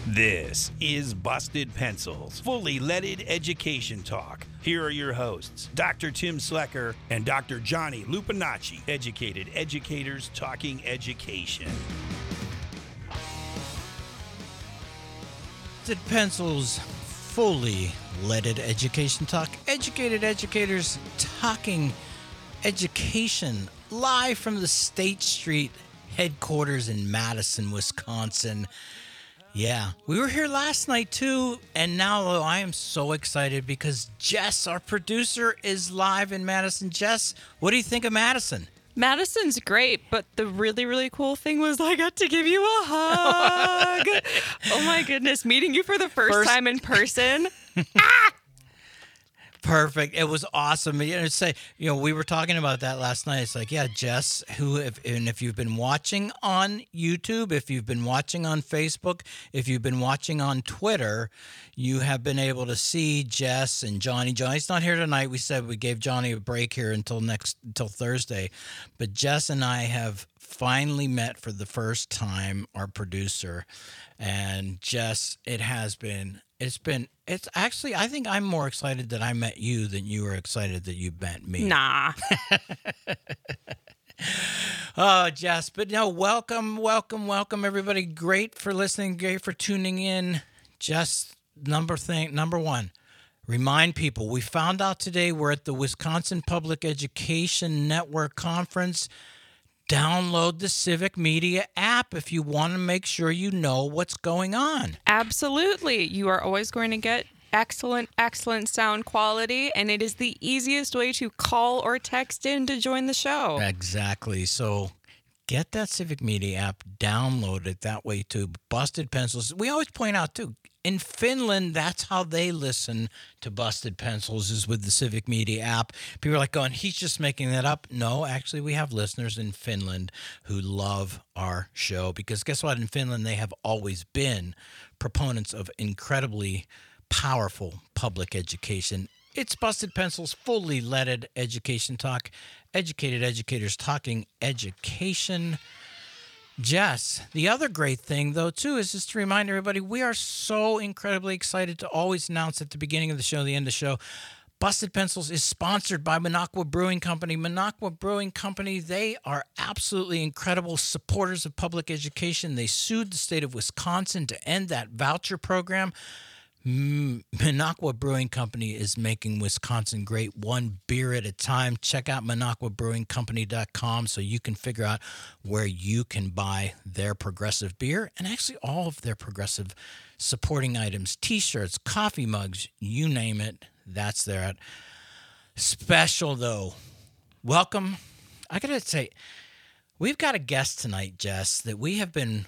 This is Busted Pencils, fully leaded education talk. Here are your hosts, Dr. Tim Slecker and Dr. Johnny Lupinacci, educated educators talking education. Busted Pencils, fully leaded education talk. Educated educators talking education, live from the State Street headquarters in Madison, Wisconsin. Yeah, we were here last night too, and now I am so excited because Jess, our producer, is live in Madison. Jess, what do you think of Madison? Madison's great, but the really, really cool thing was I got to give you a hug. Oh my goodness, meeting you for the first time in person. Perfect. It was awesome. We were talking about that last night. It's like, yeah, Jess, if you've been watching on YouTube, if you've been watching on Facebook, if you've been watching on Twitter, you have been able to see Jess and Johnny. Johnny's not here tonight. We said we gave Johnny a break here until Thursday, but Jess and I have finally met for the first time, our producer. And Jess, it's actually, I think I'm more excited that I met you than you were excited that you met me. Nah. Oh, Jess, but no, welcome, everybody. Great for listening, great for tuning in. Just number one, remind people, we found out today we're at the Wisconsin Public Education Network Conference. Download the Civic Media app if you want to make sure you know what's going on. Absolutely. You are always going to get excellent sound quality, and it is the easiest way to call or text in to join the show. Exactly. So get that Civic Media app, download it that way too. Busted Pencils. We always point out too, in Finland, that's how they listen to Busted Pencils, is with the Civic Media app. People are like going, he's just making that up. No, actually, we have listeners in Finland who love our show because guess what? In Finland, they have always been proponents of incredibly powerful public education. It's Busted Pencils, fully leaded education talk. Educated educators talking education. Jess, the other great thing, though, too, is just to remind everybody, we are so incredibly excited to always announce at the beginning of the show, the end of the show, Busted Pencils is sponsored by Minocqua Brewing Company. Minocqua Brewing Company, they are absolutely incredible supporters of public education. They sued the state of Wisconsin to end that voucher program. Minocqua Brewing Company is making Wisconsin great, one beer at a time. Check out MinocquaBrewingCompany.com so you can figure out where you can buy their progressive beer and actually all of their progressive supporting items, T-shirts, coffee mugs, you name it, that's there. Special, though. Welcome. I got to say, we've got a guest tonight, Jess, that we have been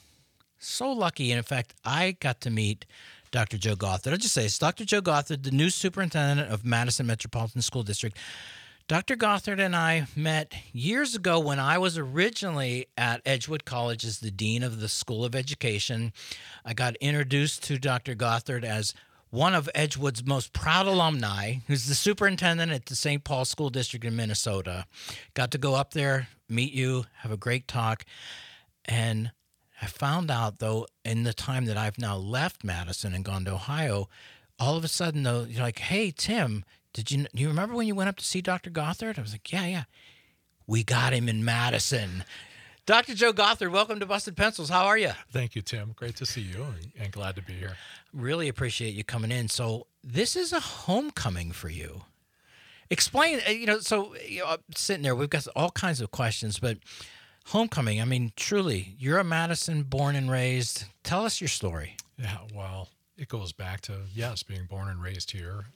so lucky. And in fact, I got to meet Dr. Joe Gothard. I'll just say it's Dr. Joe Gothard, the new superintendent of Madison Metropolitan School District. Dr. Gothard and I met years ago when I was originally at Edgewood College as the dean of the School of Education. I got introduced to Dr. Gothard as one of Edgewood's most proud alumni, who's the superintendent at the St. Paul School District in Minnesota. Got to go up there, meet you, have a great talk, and I found out, though, in the time that I've now left Madison and gone to Ohio, all of a sudden, though, you're like, hey, Tim, do you remember when you went up to see Dr. Gothard? I was like, yeah. We got him in Madison. Dr. Joe Gothard, welcome to Busted Pencils. How are you? Thank you, Tim. Great to see you and glad to be here. Really appreciate you coming in. So this is a homecoming for you. Explain, I'm sitting there, we've got all kinds of questions, but homecoming, I mean, truly, you're a Madison born and raised. Tell us your story. Yeah, well, it goes back to, yes, being born and raised here.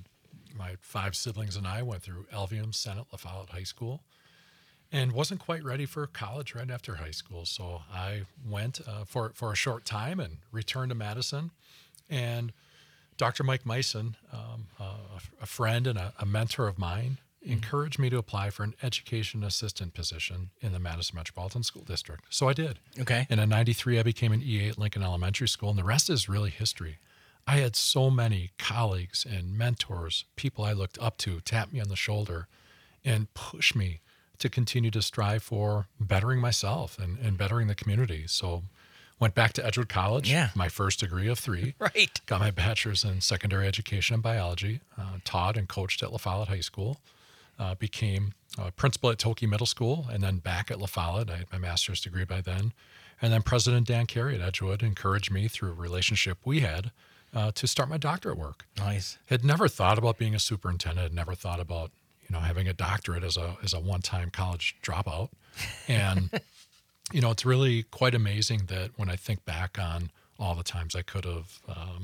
My 5 siblings and I went through Elvium, Senate, LaFollette High School, and wasn't quite ready for college right after high school. So I went for a short time and returned to Madison. And Dr. Mike Meisen, a friend and a mentor of mine, encouraged me to apply for an education assistant position in the Madison Metropolitan School District. So I did. Okay. And in '93, I became an EA at Lincoln Elementary School, and the rest is really history. I had so many colleagues and mentors, people I looked up to, tap me on the shoulder and push me to continue to strive for bettering myself and bettering the community. So Went back to Edgewood College, Yeah. my first degree of 3. Right. Got my bachelor's in secondary education and biology, taught and coached at La Follette High School, became principal at Toki Middle School, and then back at La Follette. I had my master's degree by then. And then President Dan Carey at Edgewood encouraged me through a relationship we had to start my doctorate work. Nice. Had never thought about being a superintendent, had never thought about, having a doctorate as a one-time college dropout. And, it's really quite amazing that when I think back on all the times I could have,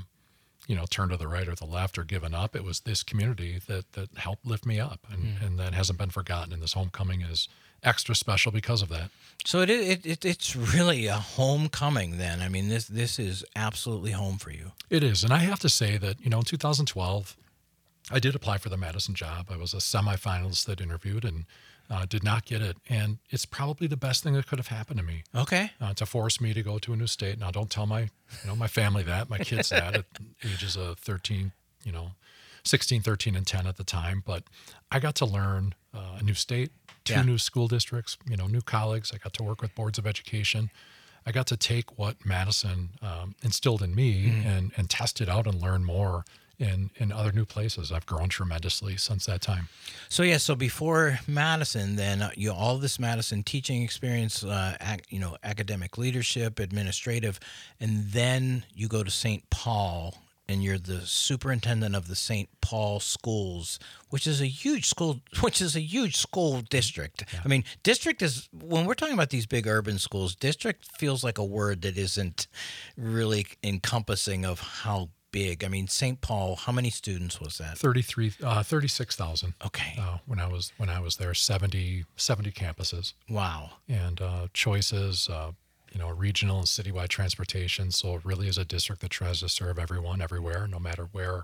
turned to the right or the left or given up, it was this community that helped lift me up. And that hasn't been forgotten. And this homecoming is extra special because of that. So it's really a homecoming then. I mean, this is absolutely home for you. It is. And I have to say that, in 2012, I did apply for the Madison job. I was a semifinalist that interviewed and did not get it. And it's probably the best thing that could have happened to me. Okay. To force me to go to a new state. Now, don't tell my family that, my kids that at ages of 13, 16, 13, and 10 at the time. But I got to learn a new state, 2 new school districts, new colleagues. I got to work with boards of education. I got to take what Madison instilled in me and test it out and learn more in other new places. I've grown tremendously since that time. So before Madison, then all this Madison teaching experience, academic leadership, administrative, and then you go to St. Paul and you're the superintendent of the St. Paul schools, which is a huge school district. Yeah. I mean, district is, when we're talking about these big urban schools, district feels like a word that isn't really encompassing of how big. I mean, St. Paul, how many students was that? 36,000. Okay. When I was there, 70 campuses. Wow. And choices, regional and citywide transportation. So it really is a district that tries to serve everyone, everywhere, no matter where,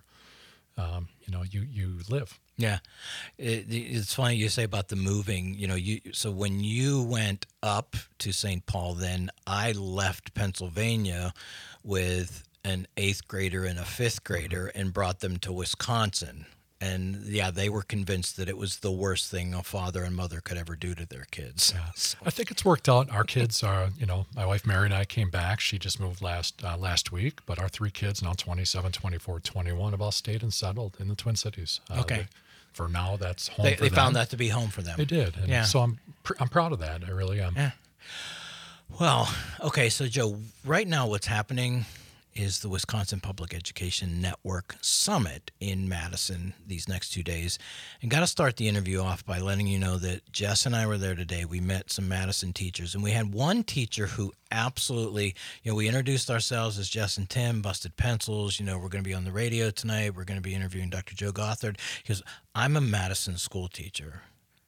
you live. Yeah. It's funny you say about the moving, so when you went up to St. Paul, then I left Pennsylvania with an 8th grader and a 5th grader and brought them to Wisconsin. And they were convinced that it was the worst thing a father and mother could ever do to their kids. Yeah. So. I think it's worked out. Our kids are, my wife Mary and I came back. She just moved last week, but our 3 kids, now 27, 24, 21, have all stayed and settled in the Twin Cities. Okay. For now, that's home for them. They found that to be home for them. They did. And so I'm proud of that. I really am. Yeah. Well, okay. So Joe, right now what's happening is the Wisconsin Public Education Network Summit in Madison these next 2 days. And got to start the interview off by letting you know that Jess and I were there today. We met some Madison teachers, and we had one teacher who absolutely, we introduced ourselves as Jess and Tim, Busted Pencils. We're going to be on the radio tonight. We're going to be interviewing Dr. Joe Gothard. He goes, I'm a Madison school teacher.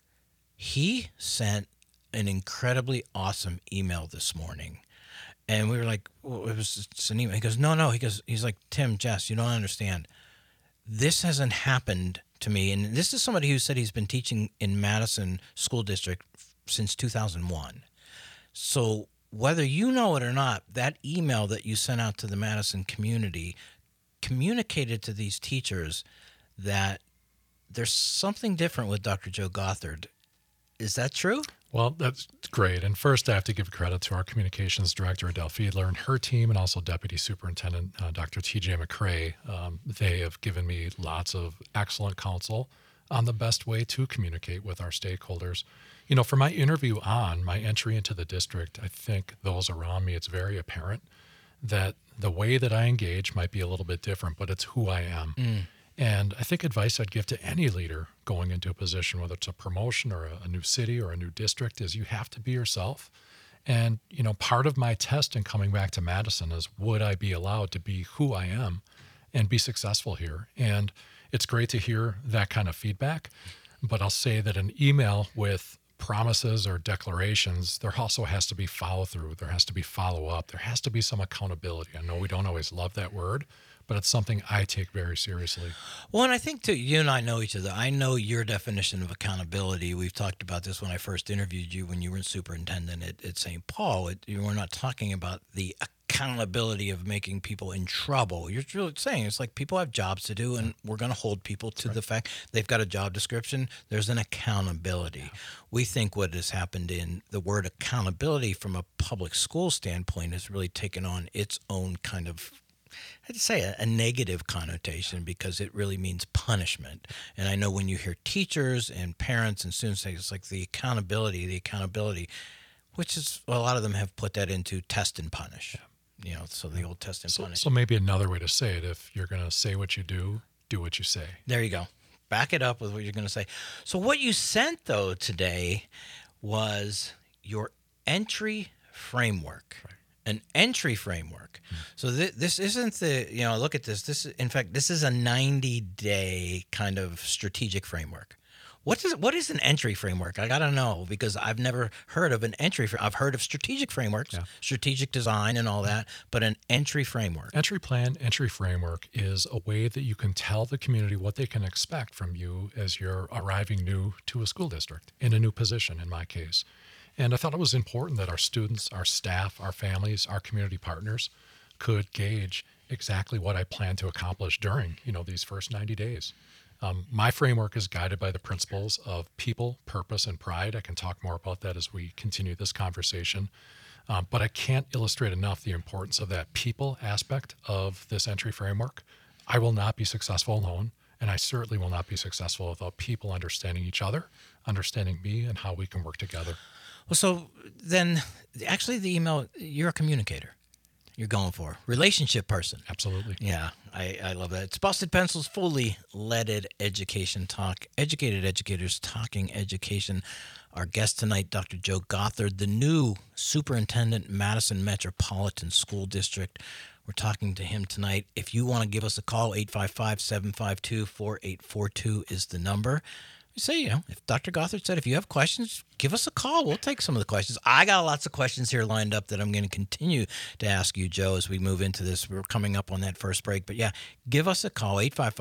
He sent an incredibly awesome email this morning. And we were like, well, it was just an email. He goes, no. He's like, Tim, Jess, you don't understand. This hasn't happened to me. And this is somebody who said he's been teaching in Madison School District since 2001. So whether you know it or not, that email that you sent out to the Madison community communicated to these teachers that there's something different with Dr. Joe Gothard. Is that true? Well, that's great. And first, I have to give credit to our communications director, Adele Fiedler, and her team, and also Deputy Superintendent Dr. T.J. McCrae. They have given me lots of excellent counsel on the best way to communicate with our stakeholders. For my interview my entry into the district, I think those around me, it's very apparent that the way that I engage might be a little bit different, but it's who I am. And I think advice I'd give to any leader going into a position, whether it's a promotion or a new city or a new district, is you have to be yourself. And, part of my test in coming back to Madison is, would I be allowed to be who I am and be successful here? And it's great to hear that kind of feedback. But I'll say that an email with promises or declarations, there also has to be follow through. There has to be follow up. There has to be some accountability. I know we don't always love that word, but it's something I take very seriously. Well, and I think, too, you and I know each other. I know your definition of accountability. We've talked about this when I first interviewed you when you were superintendent at St. Paul. We're not talking about the accountability of making people in trouble. You're really saying it's like people have jobs to do, and we're going to hold people to the fact they've got a job description. There's an accountability. We think what has happened in the word accountability from a public school standpoint has really taken on its own kind of, I'd say, a negative connotation, because it really means punishment. And I know when you hear teachers and parents and students say it's like the accountability, which is, well, a lot of them have put that into test and punish. So the old test and punish. So maybe another way to say it, if you're going to say what you do what you say. There you go. Back it up with what you're going to say. So what you sent, though, today was your entry framework. Right. An entry framework. So this isn't look at this. This is a 90-day kind of strategic framework. What is an entry framework? I got to know, because I've never heard of an entry. I've heard of strategic frameworks, strategic design and all that, but an entry framework. Entry plan, entry framework is a way that you can tell the community what they can expect from you as you're arriving new to a school district, in a new position in my case. And I thought it was important that our students, our staff, our families, our community partners could gauge exactly what I plan to accomplish during, these first 90 days. My framework is guided by the principles of people, purpose, and pride. I can talk more about that as we continue this conversation. But I can't illustrate enough the importance of that people aspect of this entry framework. I will not be successful alone, and I certainly will not be successful without people understanding each other, understanding me, and how we can work together. Well, so then actually the email, you're a communicator. You're going for relationship person. Absolutely. Yeah, I love that. It's Busted Pencils, fully leaded education talk. Educated educators talking education. Our guest tonight, Dr. Joe Gothard, the new superintendent, Madison Metropolitan School District. We're talking to him tonight. If you want to give us a call, 855-752-4842 is the number. Say, if Dr. Gothard said, if you have questions, give us a call. We'll take some of the questions. I got lots of questions here lined up that I'm going to continue to ask you, Joe, as we move into this. We're coming up on that first break. But, give us a call.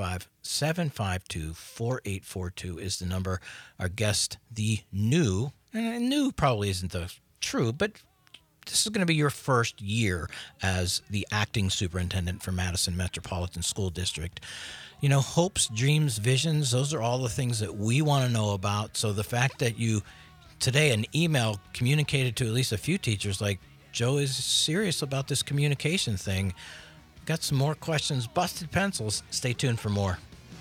855-752-4842 is the number. Our guest, the new probably isn't the true, but this is going to be your first year as the acting superintendent for Madison Metropolitan School District. Hopes, dreams, visions, those are all the things that we want to know about. So the fact that you, today, an email communicated to at least a few teachers, like, Joe is serious about this communication thing. Got some more questions. Busted Pencils. Stay tuned for more.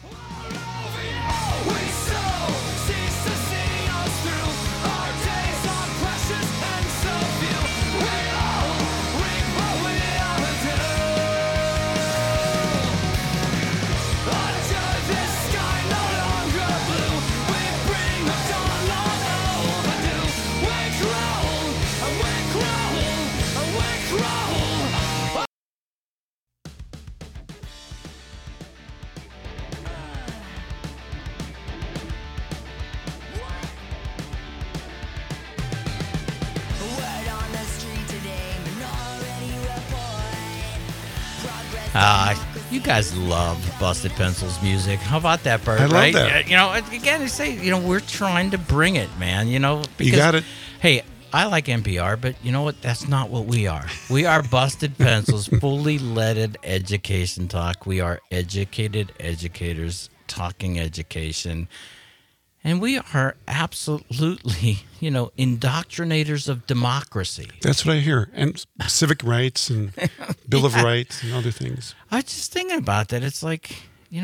You guys love Busted Pencils music. How about that, Bert? I love that. Again, I say, we're trying to bring it, man. Because, you got it. Hey, I like NPR, but you know what? That's not what we are. We are Busted Pencils, fully leaded education talk. We are educated educators talking education. And we are absolutely, indoctrinators of democracy. That's what I hear. And civic rights and Bill of Rights and other things. I was just thinking about that. It's like,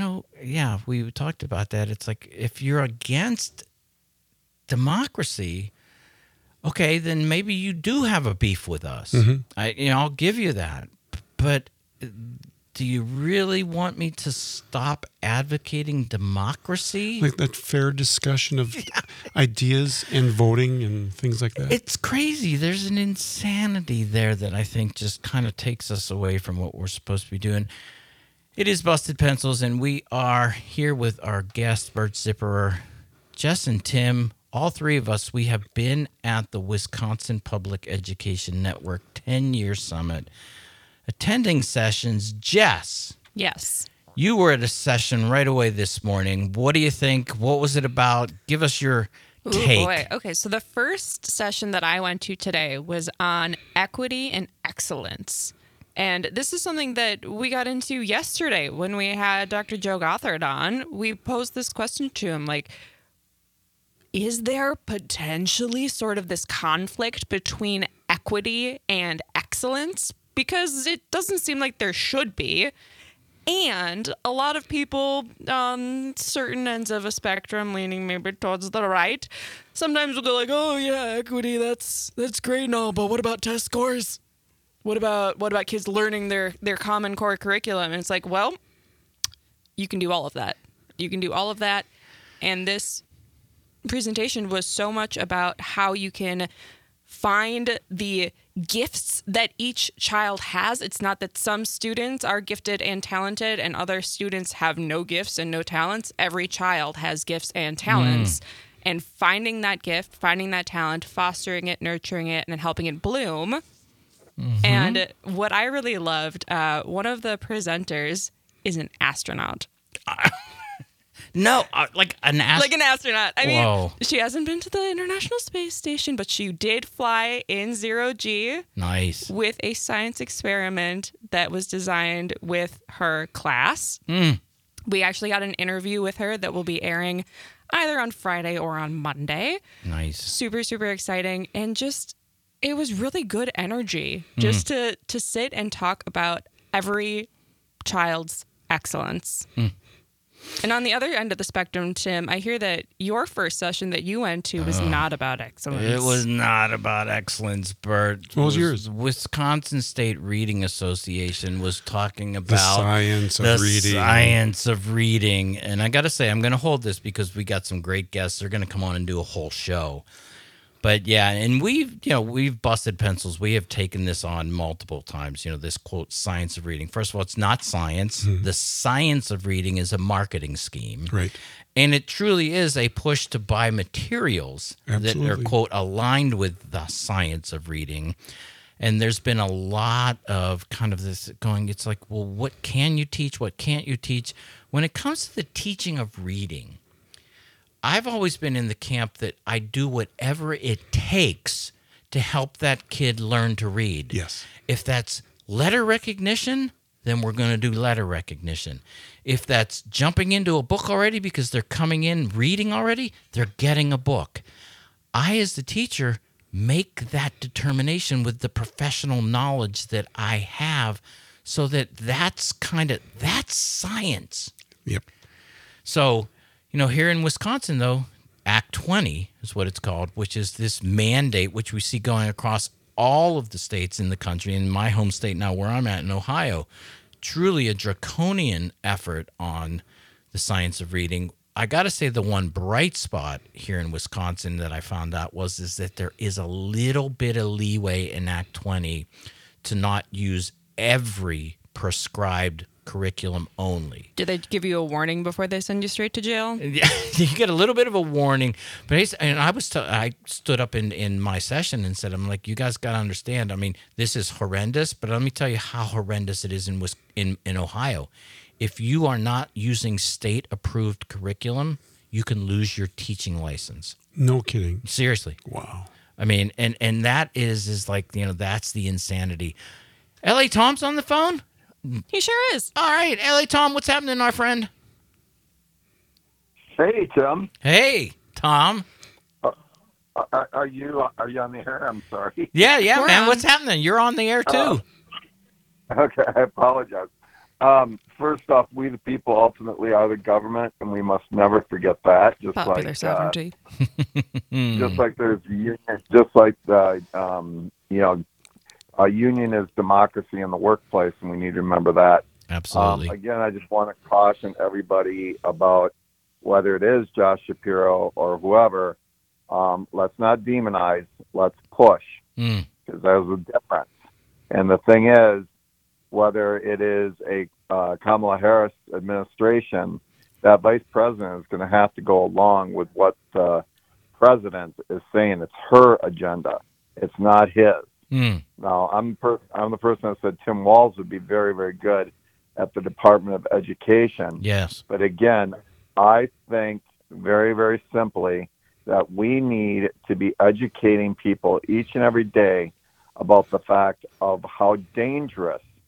we talked about that. It's like, if you're against democracy, okay, then maybe you do have a beef with us. Mm-hmm. I'll give you that. But do you really want me to stop advocating democracy? Like that fair discussion of ideas and voting and things like that? It's crazy. There's an insanity there that I think just kind of takes us away from what we're supposed to be doing. It is Busted Pencils, and we are here with our guest, Bert Zipperer, Jess and Tim. All three of us, we have been at the Wisconsin Public Education Network 10-year summit. Attending sessions. Jess. Yes. You were at a session right away this morning. What do you think? What was it about? Give us your take. Boy. Okay, so the first session that I went to today was on equity and excellence. And this is something that we got into yesterday when we had Dr. Joe Gothard on. We posed this question to him, like, is there potentially sort of this conflict between equity and excellence? Because it doesn't seem like there should be. And a lot of people on certain ends of a spectrum, leaning maybe towards the right, sometimes will go like, oh yeah, equity, that's great and all, but what about test scores? What about kids learning their Common Core curriculum? And it's like, well, you can do all of that. You can do all of that. And this presentation was so much about how you can find the gifts that each child has. It's not that some students are gifted and talented and other students have no gifts and no talents. Every child has gifts and talents. And finding that gift, finding that talent, fostering it, nurturing it, and then helping it bloom. And what I really loved, one of the presenters is an astronaut. No, like an astronaut. Like an astronaut. I Whoa. mean, she hasn't been to the International Space Station, but she did fly in zero-G Nice. with a science experiment that was designed with her class. We actually got an interview with her that will be airing either on Friday or on Monday. Nice. Super, super exciting. And just, it was really good energy just to sit and talk about every child's excellence. And on the other end of the spectrum, Tim, I hear that your first session that you went to was not about excellence. It was not about excellence, Bert. What was yours? Wisconsin State Reading Association was talking about The science of the reading. science of reading. And I got to say, I'm going to hold this because we got some great guests. They're going to come on and do a whole show. But yeah, and we've busted pencils. We have taken this on multiple times, this quote, science of reading. First of all, it's not science. The science of reading is a marketing scheme. Right. And it truly is a push to buy materials that are, Absolutely. quote, aligned with the science of reading. And there's been a lot of kind of this going, it's like, well, what can you teach? What can't you teach? When it comes to the teaching of reading, I've always been in the camp that I do whatever it takes to help that kid learn to read. Yes. If that's letter recognition, then we're going to do letter recognition. If that's jumping into a book already because they're coming in reading already, they're getting a book. I, as the teacher, make that determination with the professional knowledge that I have so that's science. Yep. So, here in Wisconsin, though, Act 20 is what it's called, which is this mandate, which we see going across all of the states in the country, in my home state now where I'm at in Ohio, truly a draconian effort on the science of reading. I got to say the one bright spot here in Wisconsin that I found out is that there is a little bit of leeway in Act 20 to not use every prescribed curriculum only. Did they give you a warning before they send you straight to jail? Yeah, you get a little bit of a warning, but I stood up in my session and said, I'm like, you guys got to understand. I mean, this is horrendous, but let me tell you how horrendous it is in Ohio. If you are not using state-approved curriculum, you can lose your teaching license. No kidding. Seriously. Wow. I mean, and that is like, that's the insanity. L.A. Tom's on the phone? He sure is. All right, L.A. Tom, what's happening, our friend? Hey, Tim. Hey, Tom. Are you on the air? I'm sorry. Yeah, We're man. on. What's happening? You're on the air, too. Okay, I apologize. First off, we the people ultimately are the government, and we must never forget that. Just Popular like sovereignty. just like there's union, just like a union is democracy in the workplace, and we need to remember that. Absolutely. Again, I just want to caution everybody about whether it is Josh Shapiro or whoever. Let's not demonize. Let's push, because there's a difference. And the thing is, whether it is a Kamala Harris administration, that vice president is going to have to go along with what the president is saying. It's her agenda. It's not his. Now, I'm the person that said Tim Walz would be very, very good at the Department of Education. Yes. But again, I think very, very simply that we need to be educating people each and every day about the fact of how dangerous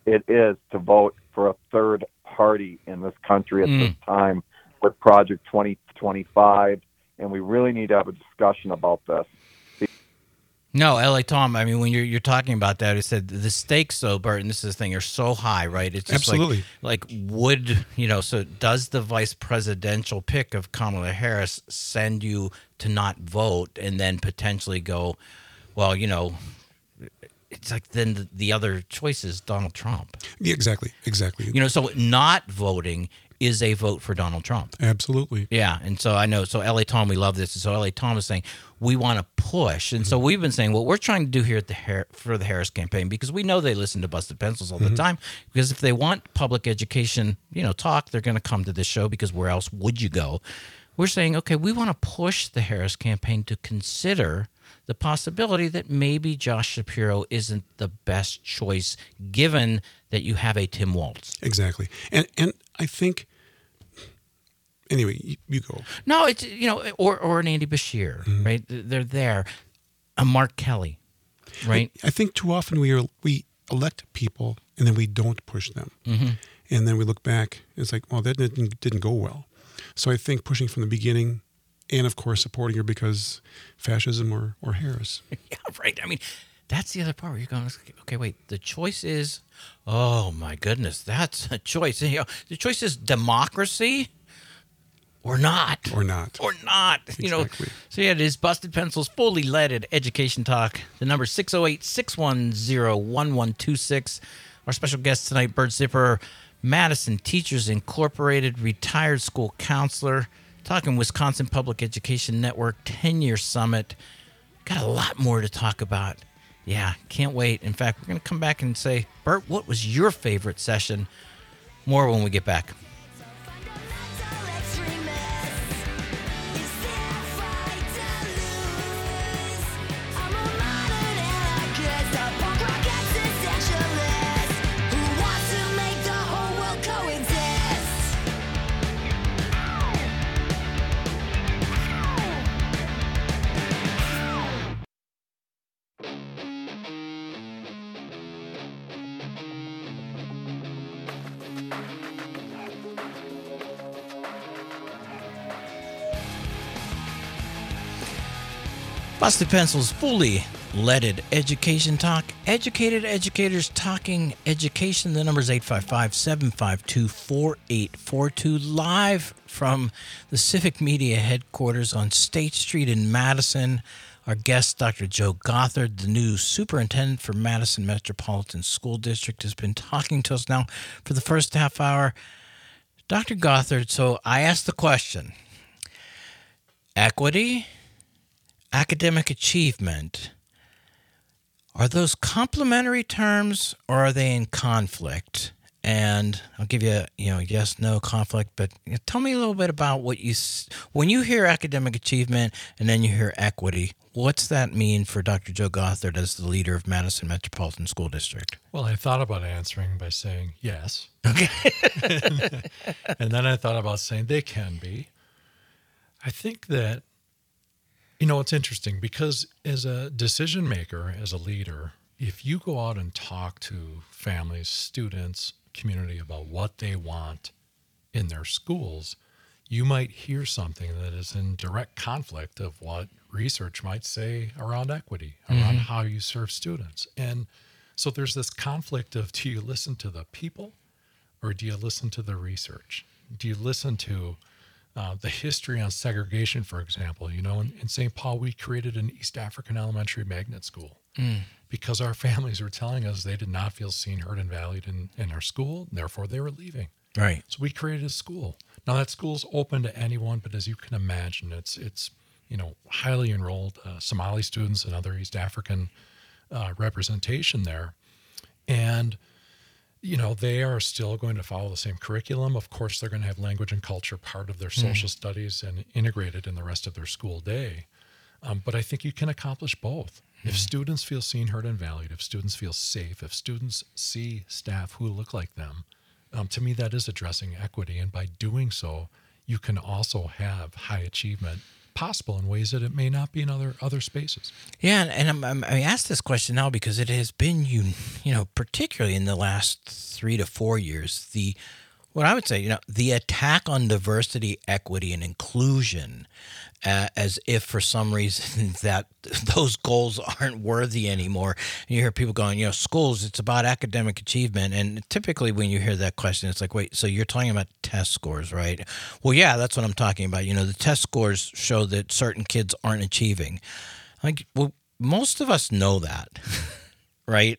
it is to vote for a third party in this country at this time with Project 2025, and we really need to have a discussion about this. No, L.A. Tom, I mean, when you're talking about that, it said the stakes, though, Bert, and this is the thing, are so high, right? It's just Absolutely. like so does the vice presidential pick of Kamala Harris send you to not vote and then potentially go, well, it's like then the other choice is Donald Trump. Yeah, exactly. So not voting is a vote for Donald Trump. Absolutely. Yeah, and so I know. So L.A. Tom, we love this. And so L.A. Tom is saying we want to push, and so we've been saying what we're trying to do here at for the Harris campaign, because we know they listen to Busted Pencils all the time. Because if they want public education, talk, they're going to come to this show, because where else would you go? We're saying, okay, we want to push the Harris campaign to consider the possibility that maybe Josh Shapiro isn't the best choice, given that you have a Tim Walz. Exactly. And I think, anyway, you go. No, it's, or an Andy Bashir, right? They're there. A Mark Kelly, right? I think too often we elect people and then we don't push them. And then we look back, it's like, well, that didn't go well. So I think pushing from the beginning, and of course supporting her because fascism or Harris. Yeah, right. I mean, that's the other part where you're going, okay, wait, the choice is, oh my goodness, that's a choice. The choice is democracy or not. Or not. Exactly. So yeah, it is Busted Pencils, fully leaded education talk. The number 608-610-1126. Our special guest tonight, Bert Zipper, Madison Teachers Incorporated, retired school counselor, talking Wisconsin Public Education Network 10-year summit. Got a lot more to talk about. Yeah, can't wait. In fact, we're going to come back and say, Bert, what was your favorite session? More when we get back. Busted Pencils, fully leaded education talk. Educated educators talking education. The number is 855-752-4842. Live from the Civic Media headquarters on State Street in Madison. Our guest, Dr. Joe Gothard, the new superintendent for Madison Metropolitan School District, has been talking to us now for the first half hour. Dr. Gothard, so I asked the question, equity, academic achievement, are those complementary terms or are they in conflict? And I'll give you, yes, no conflict, but tell me a little bit about when you hear academic achievement and then you hear equity, what's that mean for Dr. Joe Gothard as the leader of Madison Metropolitan School District? Well, I thought about answering by saying yes. Okay. And then I thought about saying they can be. I think that, it's interesting because as a decision maker, as a leader, if you go out and talk to families, students, community about what they want in their schools, you might hear something that is in direct conflict of what research might say around equity, around how you serve students. And so there's this conflict of, do you listen to the people or do you listen to the research? Do you listen to the history on segregation, for example? In St. Paul, we created an East African elementary magnet school because our families were telling us they did not feel seen, heard, and valued in our school, and therefore they were leaving. Right. So we created a school. Now that school's open to anyone, but as you can imagine, it's highly enrolled Somali students and other East African representation there. And they are still going to follow the same curriculum. Of course, they're going to have language and culture part of their social studies and integrated in the rest of their school day. But I think you can accomplish both. If students feel seen, heard, and valued, if students feel safe, if students see staff who look like them, to me, that is addressing equity. And by doing so, you can also have high achievement possible in ways that it may not be in other spaces. Yeah, and I asked this question now because it has been, particularly in the last 3 to 4 years, what I would say, the attack on diversity, equity, and inclusion, as if for some reason that those goals aren't worthy anymore. And you hear people going, schools, it's about academic achievement. And typically when you hear that question, it's like, wait, so you're talking about test scores, right? Well, yeah, that's what I'm talking about. The test scores show that certain kids aren't achieving. Like, well, most of us know that, right?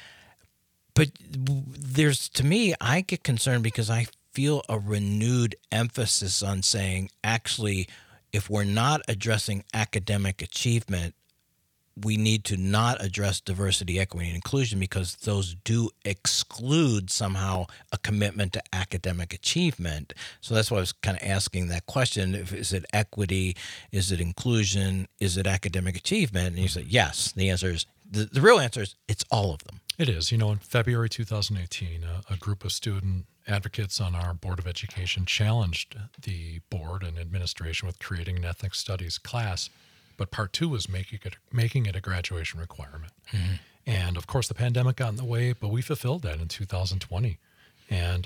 But to me, I get concerned because I feel a renewed emphasis on saying, actually, if we're not addressing academic achievement, we need to not address diversity, equity, and inclusion because those do exclude somehow a commitment to academic achievement. So that's why I was kind of asking that question. Is it equity? Is it inclusion? Is it academic achievement? And you said, yes. The answer is, the real answer is it's all of them. It is. In February 2018, a group of student advocates on our Board of Education challenged the board and administration with creating an ethnic studies class, but part 2 was making it a graduation requirement. Mm-hmm. And of course, the pandemic got in the way, but we fulfilled that in 2020, and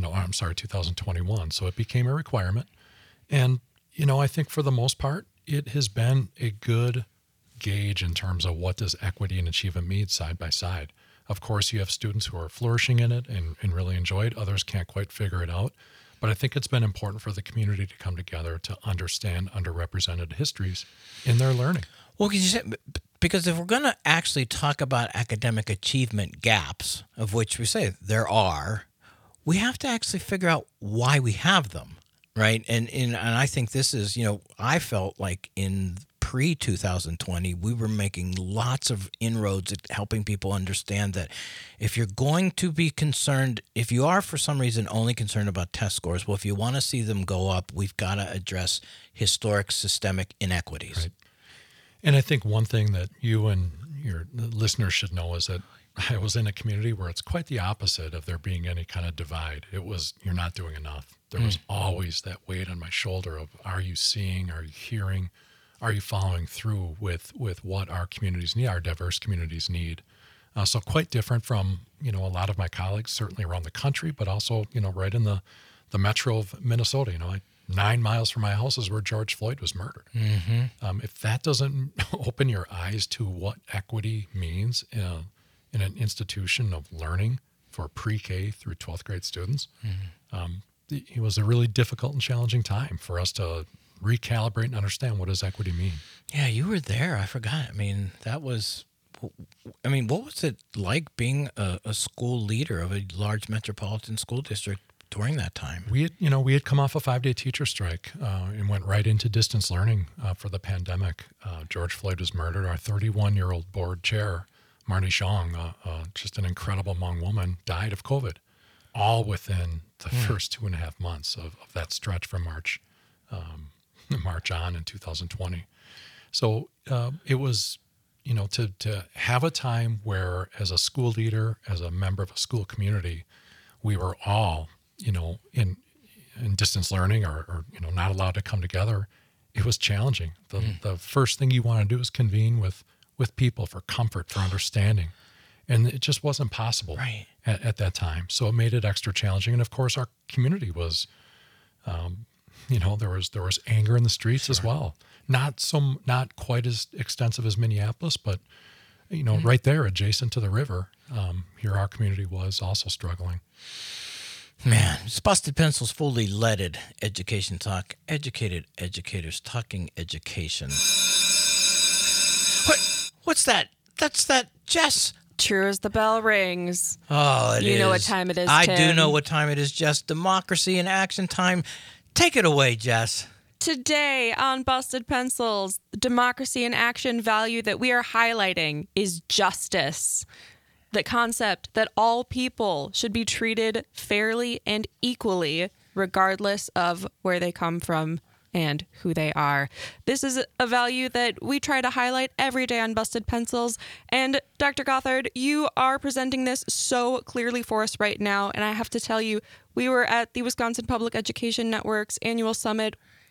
2021. So it became a requirement, and I think for the most part, it has been a good gauge in terms of what does equity and achievement mean side by side. Of course, you have students who are flourishing in it and really enjoy it. Others can't quite figure it out. But I think it's been important for the community to come together to understand underrepresented histories in their learning. Well, because if we're going to actually talk about academic achievement gaps, of which we say there are, we have to actually figure out why we have them, right? And I think this is, I felt like in pre-2020, we were making lots of inroads at helping people understand that if you're going to be concerned, if you are for some reason only concerned about test scores, well, if you want to see them go up, we've got to address historic systemic inequities. Right. And I think one thing that you and your listeners should know is that I was in a community where it's quite the opposite of there being any kind of divide. It was, you're not doing enough. There was always that weight on my shoulder of, are you seeing, are you hearing, are you following through with what our communities need, our diverse communities need? So quite different from, a lot of my colleagues, certainly around the country, but also, right in the metro of Minnesota. 9 miles from my house is where George Floyd was murdered. Mm-hmm. If that doesn't open your eyes to what equity means in an institution of learning for pre-K through 12th grade students, it was a really difficult and challenging time for us to recalibrate and understand what does equity mean. Yeah, you were there. I forgot. What was it like being a school leader of a large metropolitan school district during that time? We had come off a 5-day teacher strike and went right into distance learning for the pandemic. George Floyd was murdered. Our 31-year-old board chair, Marnie Zhang, just an incredible Hmong woman, died of COVID, all within the first 2.5 months of that stretch from March on in 2020. So it was, to have a time where as a school leader, as a member of a school community, we were all, in distance learning or not allowed to come together. It was challenging. The first thing you want to do is convene with people for comfort, for understanding. And it just wasn't possible at that time. So it made it extra challenging. And of course, our community was, there was anger in the streets as well. Not quite as extensive as Minneapolis, but right there, adjacent to the river, here our community was also struggling. Man, it's Busted Pencils, fully leaded education talk. Educated educators talking education. What's that? That's that, Jess. True as the bell rings. Oh, it is. You know what time it is, I Tim. do know what time it is, Jess. Democracy in action time. Take it away, Jess. Today on Busted Pencils, the democracy in action value that we are highlighting is justice. The concept that all people should be treated fairly and equally, regardless of where they come from and who they are. This is a value that we try to highlight every day on Busted Pencils. And Dr. Gothard, you are presenting this so clearly for us right now. And I have to tell you, we were at the Wisconsin Public Education Network's annual summit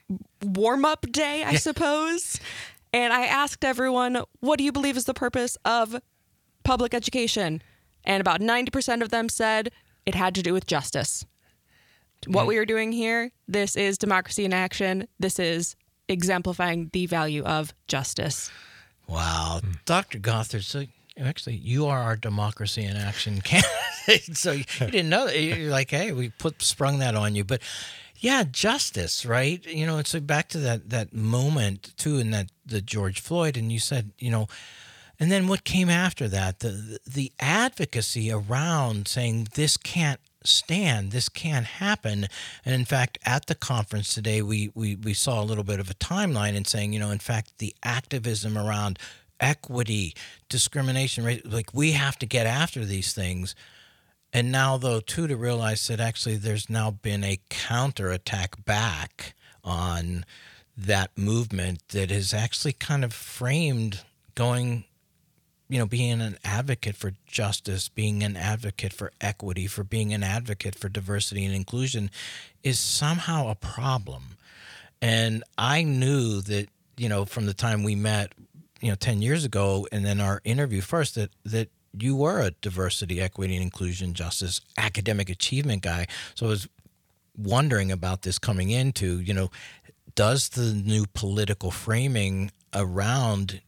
warm-up day, I suppose. And I asked everyone, what do you believe is the purpose of public education? And about 90% of them said it had to do with justice. What we are doing here, this is democracy in action. This is exemplifying the value of justice. Wow. Dr. Gothard, so actually you are our democracy in action candidate. So you didn't know that. You're like, hey, we sprung that on you. But yeah, justice, right? You know, it's back to that moment too in the George Floyd, and you said, you know, and then what came after that, the advocacy around saying this can't stand, this can't happen. And in fact, at the conference today, we saw a little bit of a timeline and saying, you know, in fact, the activism around equity, discrimination, right? Like we have to get after these things. And now, though, too, to realize that actually there's now been a counterattack back on that movement that is actually kind of framed going, you know, being an advocate for justice, being an advocate for equity, for being an advocate for diversity and inclusion is somehow a problem. And I knew that, you know, from the time we met, you know, 10 years ago, and then our interview first, that you were a diversity, equity, and inclusion, justice, academic achievement guy. So I was wondering about this coming into, you know, does the new political framing around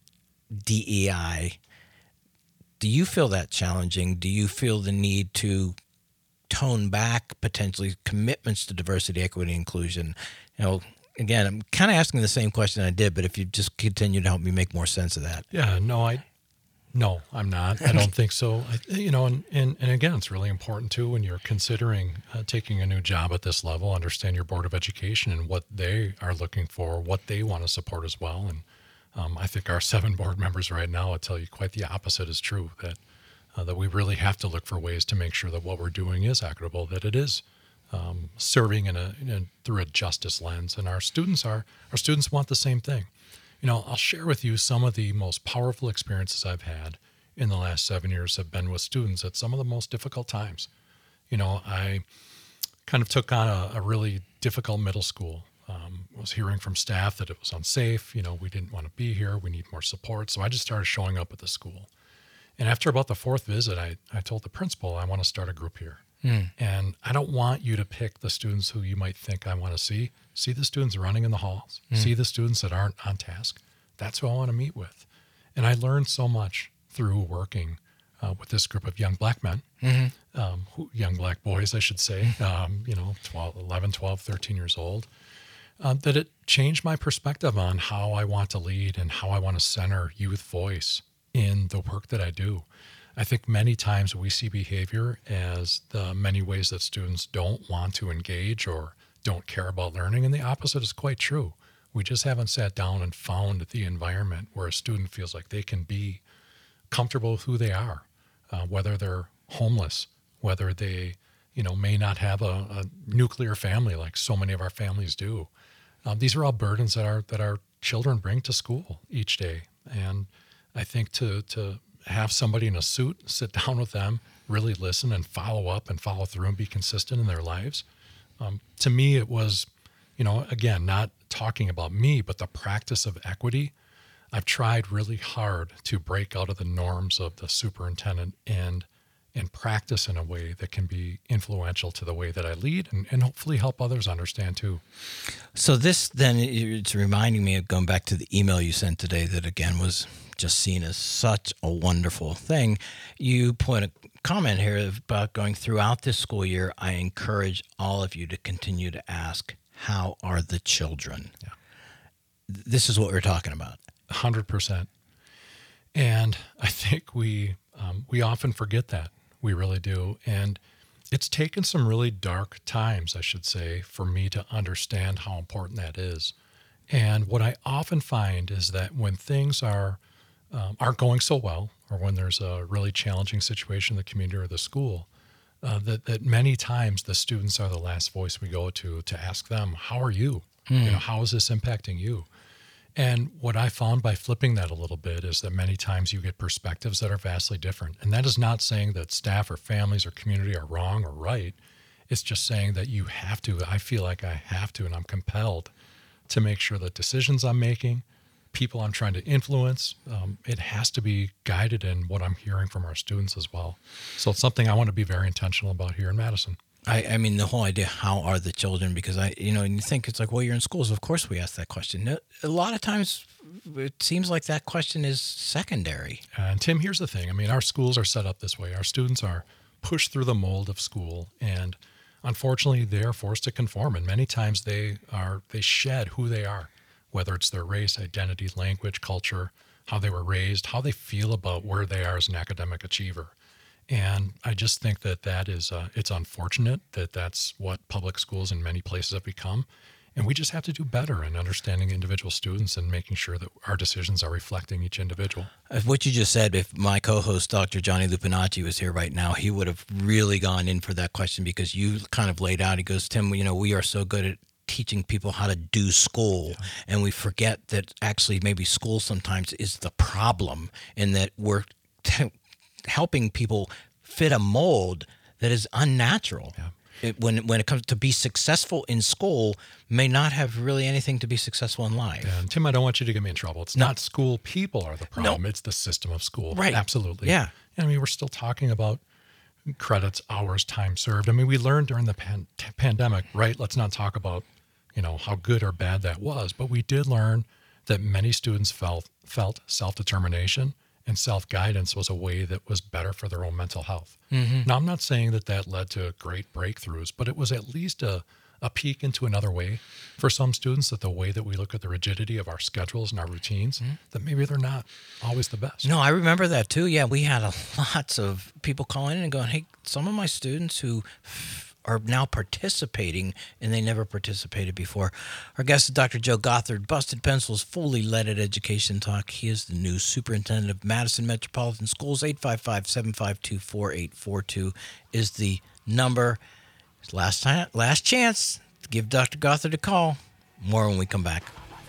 DEI, do you feel that challenging? Do you feel the need to tone back potentially commitments to diversity, equity, and inclusion? You know, again, I'm kind of asking the same question I did, but if you just continue to help me make more sense of that. Yeah, no, I'm not. I don't think so. You know, and again, it's really important too when you're considering taking a new job at this level, understand your Board of Education and what they are looking for, what they want to support as well. And I think our 7 board members right now will tell you quite the opposite is true, that we really have to look for ways to make sure that what we're doing is equitable, that it is serving through a justice lens. And our students want the same thing. You know, I'll share with you some of the most powerful experiences I've had in the last 7 years have been with students at some of the most difficult times. You know, I kind of took on a really difficult middle school. Was hearing from staff that it was unsafe. You know, we didn't want to be here. We need more support. So I just started showing up at the school. And after about the 4th visit, I told the principal, I want to start a group here. And I don't want you to pick the students who you might think I want to see. See the students running in the halls. See the students that aren't on task. That's who I want to meet with. And I learned so much through working with this group of young black men, young black boys, I should say, you know, 11, 12, 13 years old, that it changed my perspective on how I want to lead and how I want to center youth voice in the work that I do. I think many times we see behavior as the many ways that students don't want to engage or don't care about learning, and the opposite is quite true. We just haven't sat down and found the environment where a student feels like they can be comfortable with who they are, whether they're homeless, whether they, you know, may not have a nuclear family like so many of our families do. These are all burdens that our children bring to school each day, and I think to have somebody in a suit sit down with them, really listen and follow up and follow through and be consistent in their lives. To me, it was, you know, again, not talking about me, but the practice of equity. I've tried really hard to break out of the norms of the superintendent and practice in a way that can be influential to the way that I lead and hopefully help others understand too. So this then, it's reminding me of going back to the email you sent today that again was just seen as such a wonderful thing. You put a comment here about going throughout this school year. I encourage all of you to continue to ask, how are the children? Yeah. This is what we're talking about. 100%. And I think we often forget that. We really do. And it's taken some really dark times, I should say, for me to understand how important that is. And what I often find is that when things aren't going so well, or when there's a really challenging situation in the community or the school, that many times the students are the last voice we go to ask them, how are you? You know, how is this impacting you? And what I found by flipping that a little bit is that many times you get perspectives that are vastly different. And that is not saying that staff or families or community are wrong or right. It's just saying that you have to, I feel like I have to, and I'm compelled to make sure that decisions I'm making, people I'm trying to influence, it has to be guided in what I'm hearing from our students as well. So it's something I want to be very intentional about here in Madison. I mean, the whole idea, how are the children? Because and you think it's like, well, you're in schools. Of course we ask that question. A lot of times it seems like that question is secondary. And Tim, here's the thing. I mean, our schools are set up this way. Our students are pushed through the mold of school, and unfortunately they are forced to conform. And many times they shed who they are, whether it's their race, identity, language, culture, how they were raised, how they feel about where they are as an academic achiever. And I just think that is, it's unfortunate that that's what public schools in many places have become. And we just have to do better in understanding individual students and making sure that our decisions are reflecting each individual. What you just said, if my co-host, Dr. Johnny Lupinacci, was here right now, he would have really gone in for that question, because you kind of laid out, he goes, Tim, we are so good at teaching people how to do school, and we forget that actually maybe school sometimes is the problem, and that we're helping people fit a mold that is unnatural. Yeah. When it comes to be successful in school, may not have really anything to be successful in life. Yeah, and Tim, I don't want you to get me in trouble. It's not school people are the problem. No. It's the system of school. Right. Absolutely. Yeah. I mean, we're still talking about credits, hours, time served. I mean, we learned during the pandemic, right? Let's not talk about, how good or bad that was, but we did learn that many students felt self-determination and self-guidance was a way that was better for their own mental health. Mm-hmm. Now, I'm not saying that led to great breakthroughs, but it was at least a peek into another way for some students, that the way that we look at the rigidity of our schedules and our routines, that maybe they're not always the best. No, I remember that too. Yeah, we had lots of people calling in and going, hey, some of my students who are now participating, and they never participated before. Our guest is Dr. Joe Gothard, Busted Pencils, fully leaded education talk. He is the new superintendent of Madison Metropolitan Schools. 855-752-4842 is the number. Last chance to give Dr. Gothard a call. More when we come back.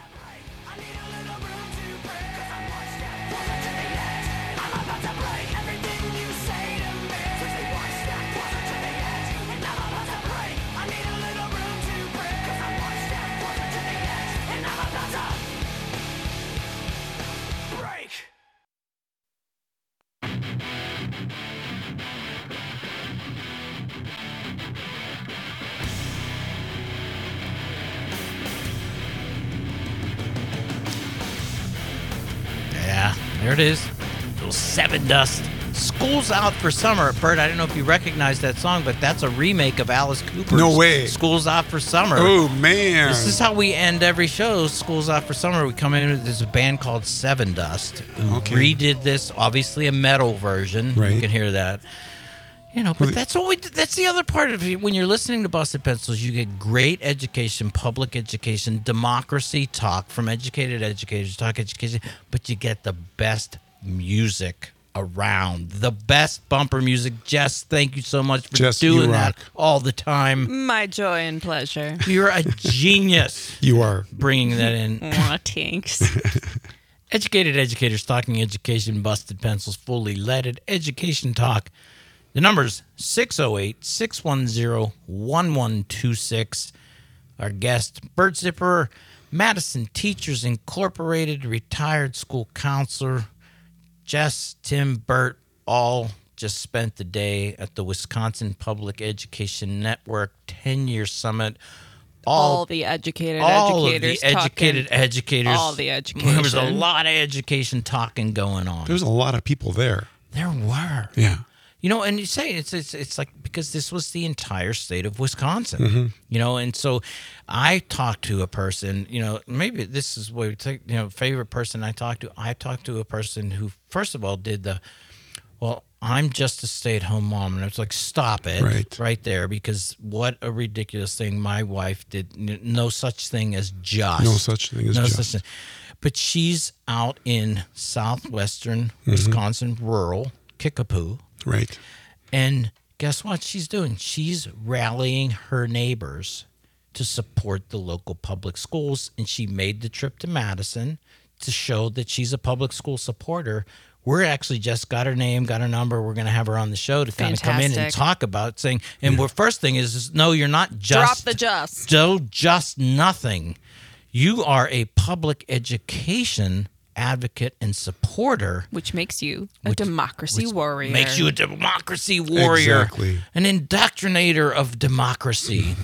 There it is. Little Seven Dust. School's Out for Summer. Bert, I don't know if you recognize that song, but that's a remake of Alice Cooper's No way. School's Out for Summer. Oh, man. This is how we end every show, School's Out for Summer. We come in, there's a band called Seven Dust who redid this, obviously a metal version. Right. You can hear that. But that's the other part of it. When you're listening to Busted Pencils, you get great education, public education, democracy talk from educated educators, talk education, but you get the best music around, the best bumper music. Jess, thank you so much for doing that all the time. My joy and pleasure. You're a genius. You are. Bringing that in. Aw, thanks. Educated educators talking education, Busted Pencils, fully leaded education talk. The number's 608-610-1126. Our guest, Bert Zipper, Madison Teachers Incorporated, retired school counselor. Jess, Tim, Bert, all just spent the day at the Wisconsin Public Education Network 10-year summit. All the educated educators. All the education. There was a lot of education talking going on. There was a lot of people there. There were. Yeah. And you say it's like, because this was the entire state of Wisconsin, and so I talked to a person, maybe this is what we take, favorite person I talked to a person who, first of all, did I'm just a stay-at-home mom. And it's like, stop it right there, because what a ridiculous thing. My wife did no such thing as just. No such thing as just. But she's out in southwestern Wisconsin, rural Kickapoo. Right. And guess what she's doing? She's rallying her neighbors to support the local public schools. And she made the trip to Madison to show that she's a public school supporter. We're actually just got her name, got her number. We're going to have her on the show to kind of come in and talk about saying, and first thing is no, you're not just. Drop the just. Just nothing. You are a public education advocate and supporter. Which makes you a democracy warrior. Makes you a democracy warrior. Exactly. An indoctrinator of democracy.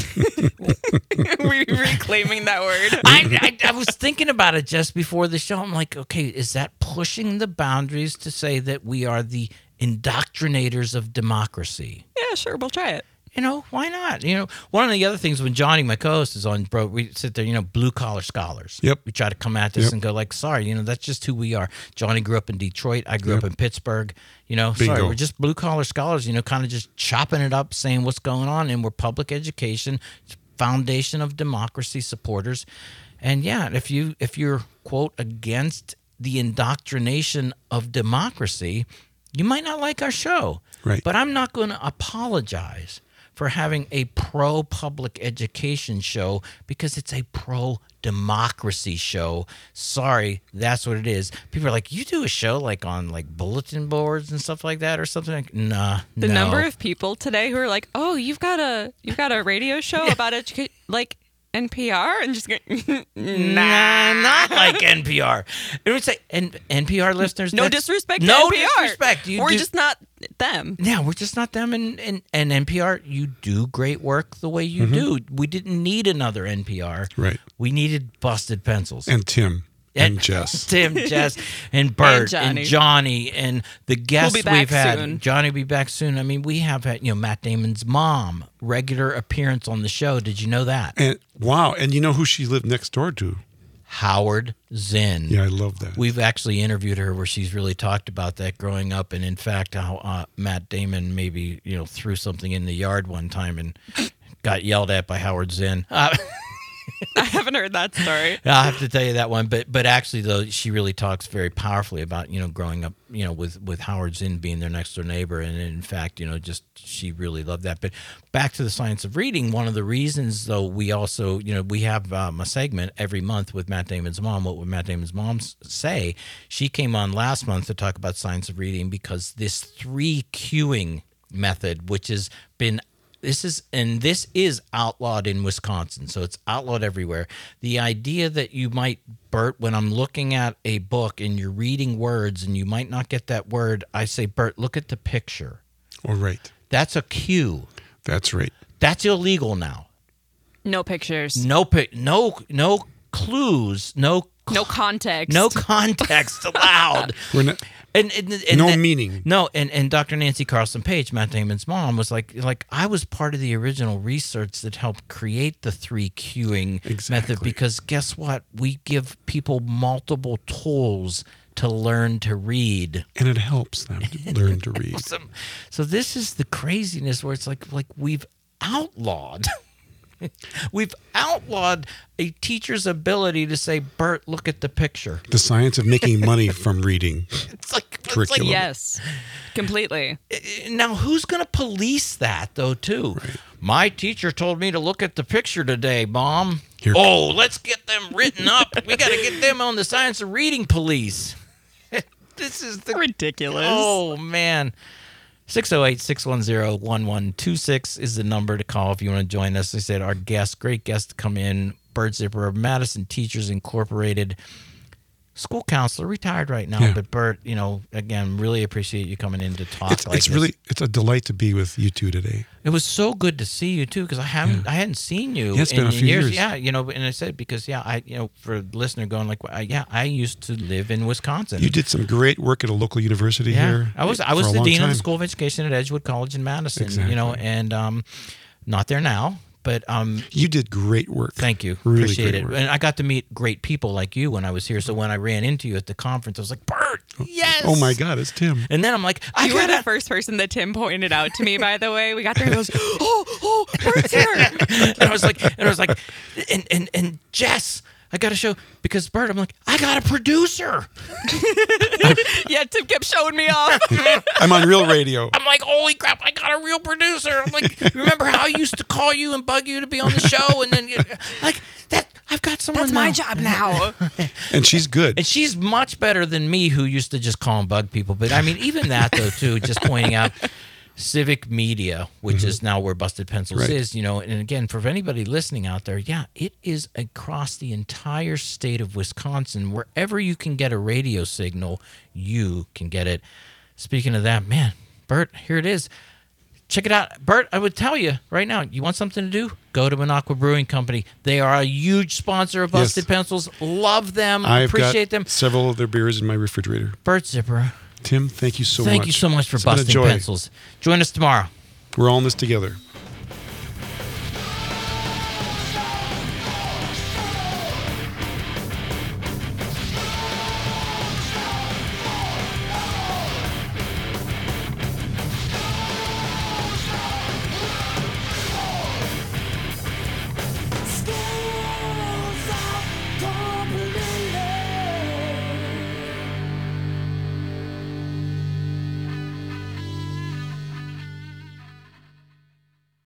We're reclaiming that word. I was thinking about it just before the show. I'm like, okay, is that pushing the boundaries to say that we are the indoctrinators of democracy? Yeah, sure. We'll try it. Why not? One of the other things when Johnny, my co-host, is on, bro, we sit there, blue collar scholars. Yep. We try to come at this and go like, sorry, that's just who we are. Johnny grew up in Detroit. I grew up in Pittsburgh. Sorry, we're just blue collar scholars, kind of just chopping it up, saying what's going on. And we're public education, foundation of democracy supporters. And yeah, if you're, quote, against the indoctrination of democracy, you might not like our show. Right. But I'm not going to apologize for having a pro-public education show because it's a pro-democracy show. Sorry, that's what it is. People are like, you do a show like on like bulletin boards and stuff like that or something? Like, nah, The number of people today who are like, oh, you've got a radio show about education, like NPR, and just going, nah, not like NPR. It would say, NPR listeners. No disrespect to no NPR. Disrespect. We're just not them. Yeah, we're just not them. And NPR, you do great work the way you do. We didn't need another NPR. Right. We needed Busted Pencils. And Tim. And Jess. Tim, Jess, and Bert, And and Johnny, and the guests We'll be back we've had. soon. Johnny will be back soon. I mean, we have had, Matt Damon's mom, regular appearance on the show. Did you know that? And wow. And you know who she lived next door to? Howard Zinn. Yeah, I love that. We've actually interviewed her where she's really talked about that growing up, and in fact, how Matt Damon maybe threw something in the yard one time and got yelled at by Howard Zinn. I haven't heard that story. I'll have to tell you that one, but actually though, she really talks very powerfully about growing up with Howard Zinn being their next door neighbor, and in fact just she really loved that. But back to the science of reading, one of the reasons though we also we have a segment every month with Matt Damon's mom. What would Matt Damon's mom say? She came on last month to talk about science of reading because this 3 cueing method, which has been This is outlawed in Wisconsin, so it's outlawed everywhere. The idea that you might, Bert, when I'm looking at a book and you're reading words and you might not get that word, I say, Bert, look at the picture. Oh, right. That's a cue. That's right. That's illegal now. No pictures. No clues. No context. No context allowed. We're not. And No meaning. No, and Dr. Nancy Carlson Page, Matt Damon's mom, was like I was part of the original research that helped create the 3 cueing method, because guess what? We give people multiple tools to learn to read. And it helps them to learn to read. So this is the craziness where it's like we've outlawed. We've outlawed a teacher's ability to say, Bert, look at the picture. The science of making money from reading. It's like Curriculum. Yes, completely. Now, who's going to police that, though, too? Right. My teacher told me to look at the picture today, Mom. Here. Oh, let's get them written up. We got to get them on the science of reading police. This is Ridiculous. Oh, man. 608-610-1126 is the number to call if you want to join us. I said our great guest to come in, Bert Zipper of Madison Teachers Incorporated, school counselor, retired right now. Yeah. But Bert, again, really appreciate you coming in to talk. It's a delight to be with you two today. It was so good to see you too, because I hadn't seen you It's been in a few years. Yeah, and I said because for the listener going like, I used to live in Wisconsin. You did some great work at a local university here. I was for the a long dean of the time. School of Education at Edgewood College in Madison. Exactly. And not there now. But You did great work. thank you. Really Appreciate great it. work. And I got to meet great people like you when I was here. So when I ran into you at the conference, I was like, Bert, yes. Oh my God, it's Tim. And then I'm like, I You were the got first person that Tim pointed out to me, by the way. We got there and he goes, oh, Bert's here. and I was like, and Jess, I got to show, because Bert, I'm like, I got a producer. Yeah, Tim kept showing me off. I'm on Real Radio. I'm like, holy crap, I got a real producer. I'm like, remember how I used to call you and bug you to be on the show? And then, like, that, I've got someone That's now. my job now. And she's good. And she's much better than me, who used to just call and bug people. But I mean, even that, though, too, just pointing out, Civic Media, which is now where Busted Pencils Right. is, and again, for anybody listening out there, it is across the entire state of Wisconsin. Wherever you can get a radio signal, you can get it. Speaking of that, man, Bert, here it is. Check it out. Bert, I would tell you right now, you want something to do? Go to Minocqua Brewing Company. They are a huge sponsor of Busted Yes. Pencils. Love them. I've Appreciate got them. several of their beers in my refrigerator. Bert Zipper, Tim, thank you so much. thank you so much for It's been a Busted joy. Pencils. Join us tomorrow. We're all in this together.